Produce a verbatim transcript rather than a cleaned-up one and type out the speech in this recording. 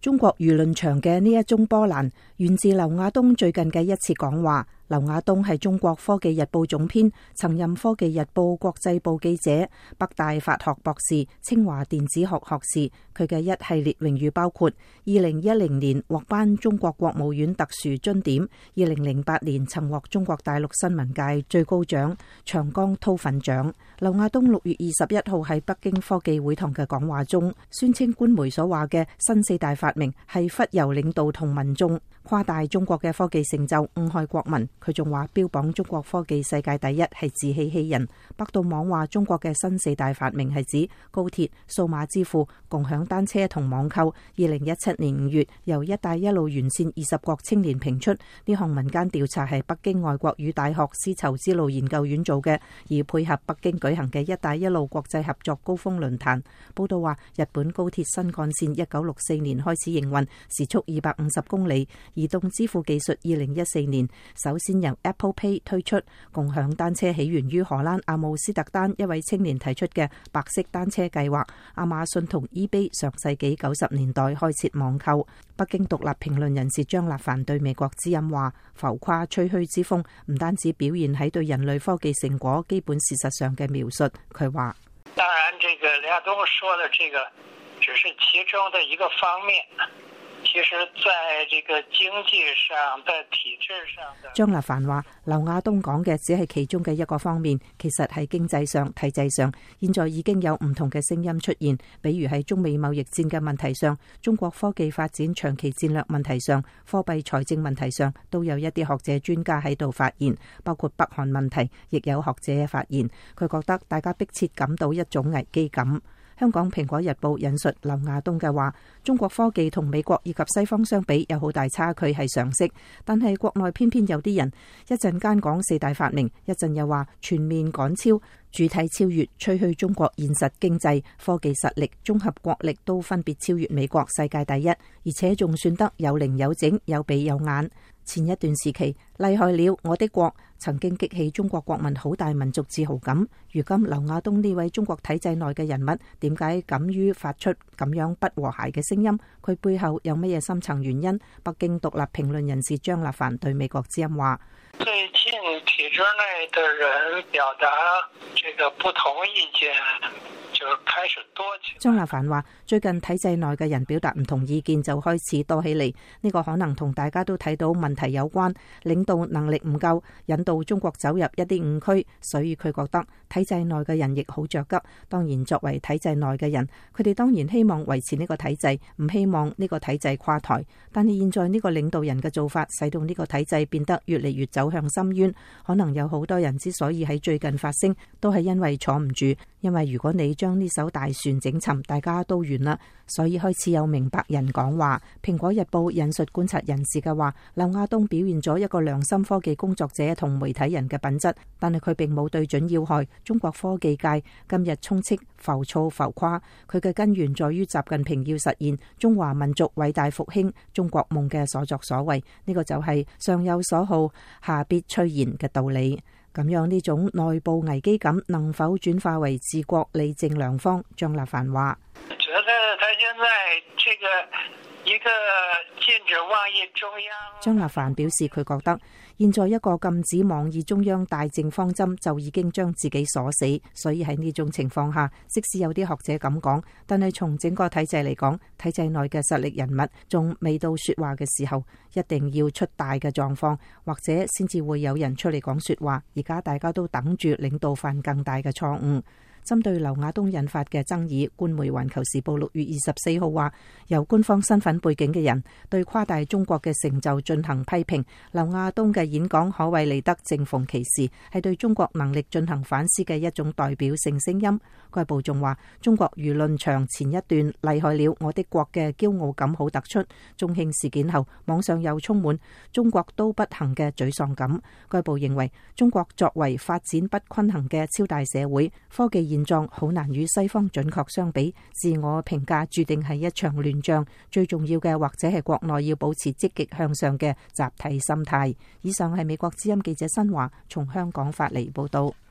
中國輿論場嘅呢一宗波瀾源自劉亞東最近嘅一次講話。劉亞東係中國科技日報總編，曾任科技日報國際部記者，北大法學博士，清華電子學學士。佢嘅一系列榮譽包括：二零一零年獲頒中國國務院特殊撙點，二零零八年曾獲中國大陸新聞界最高獎長江韜奮獎。劉亞東六月二十一號喺北京科技會堂嘅講話中，宣稱官媒所話嘅新四大發明係忽悠領導同民眾，誇大中國嘅科技成就，誤害國民。佢仲話標榜中國科技世界第一係自欺欺人。百度網話中國嘅新四大發明係指高鐵、數碼支付、共享單車同網購。二零一七年五月，由一帶一路沿線二十國青年評出，呢項民間調查係北京外國語大學絲綢之路研究院做嘅，而配合北京舉行嘅一帶一路國際合作高峰論壇。報道話，日本高鐵新幹線一九六四年開始營運，時速二百五十公里。移動支付技術二零一四年首先由 Apple Pay 推出。共享單車起源於荷蘭阿姆斯特丹一位青年提出嘅白色單車計劃。亞馬遜同 eBay 上世紀九十年代開設網購。北京獨立評論人士張立凡對美國之音話，浮誇吹噓之風唔單止表現喺對人類科技成果基本事實上嘅描述。佢話： 當然，這個劉亞東說的這個只是其中的一個方面。其實在這個經濟上、在體制上的， 張立凡話，劉亞東講嘅只係其中嘅一個方面，其實喺經濟上、體制上，現在已經有唔同嘅聲音出現。比如喺中美貿易戰嘅問題上，中國科技發展長期戰略問題上，貨幣財政問題上，都有一啲學者專家喺度發言。包括北韓問題，亦有學者發言。佢覺得大家迫切感到一種危機感。香港蘋果日報引述劉亞東嘅話，中國科技同美國以及西方相比有好大差距係常識，但係國內偏偏有啲人一陣間講四大發明，一陣又話全面趕超、主體超越，吹噓中國現實經濟、科技實力、綜合國力都分別超越美國世界第一，而且仲算得有零有整、有鼻有眼。前一段時期，厲害了我的國曾經激起中國國民好大民族自豪感。如今劉亞東呢位中國體制內嘅人物，點解敢於發出咁樣不和諧嘅聲音？佢背後有乜嘢深層原因？北京獨立評論人士張立凡對美國之音話： 最近體制內的人表達這個不同意見，就開始多起來。 張立凡話：最近體制內嘅人表達唔同意見就開始多起嚟，呢個可能同大家都睇到問題有關，領導能力唔夠，引導中國走入一啲誤區，所以佢覺得體制內嘅人亦好着急。當然，作為體制內嘅人，佢哋當然希望維持呢個體制，唔希望呢個體制垮台。但係現在呢個領導人嘅做法，使到呢個體制變得越嚟越走向深淵。可能有好多人之所以喺最近發聲，都係因為坐唔住。因為如果你將呢艘大船整沉，大家都完啦。所以開始有明白人講話。蘋果日報引述觀察人士嘅話，劉亞東表現咗一個良心科技工作者同媒體人嘅品質，但係佢並冇對準要害。中國科技界今日充斥浮躁浮誇，佢嘅根源在於習近平要實現中華民族偉大復興中國夢嘅所作所為。呢個就係上有所好，下必趨然嘅道理。咁樣呢種內部危機感能否轉化為治國理政良方？張立凡話： 覺得他現在這個一個禁止妄議中央。 張立凡表示，佢覺得現在一個禁止妄議中央大政方針就已經將自己鎖死，所以喺呢種情況下，即使有啲學者咁講，但係從整個體制嚟講，體制內嘅實力人物仲未到說話嘅時候，一定要出大嘅狀況，或者先至會有人出嚟講說話。而家大家都等住領導犯更大嘅錯誤。針對劉亞東引發嘅爭議，官媒《環球時報》六月二十四號話，由官方身份背景嘅人對誇大中國嘅成就進行批評。劉亞東嘅演講可謂嚟得正逢其時，係對中國能力進行反思嘅一種代表性聲音。該報仲話，中國輿論場前一段厲害了我的國嘅驕傲感好突出，中興事件後，網上又充滿中國都不行嘅沮喪感。該報認為，中國作為發展不均衡嘅超大社會，科技現狀好難與西方準確相比，自我評價注定係一場亂仗。最重要嘅或者係國內要保持積極向上嘅集體心態。以上係美國之音記者新華從香港發嚟報道。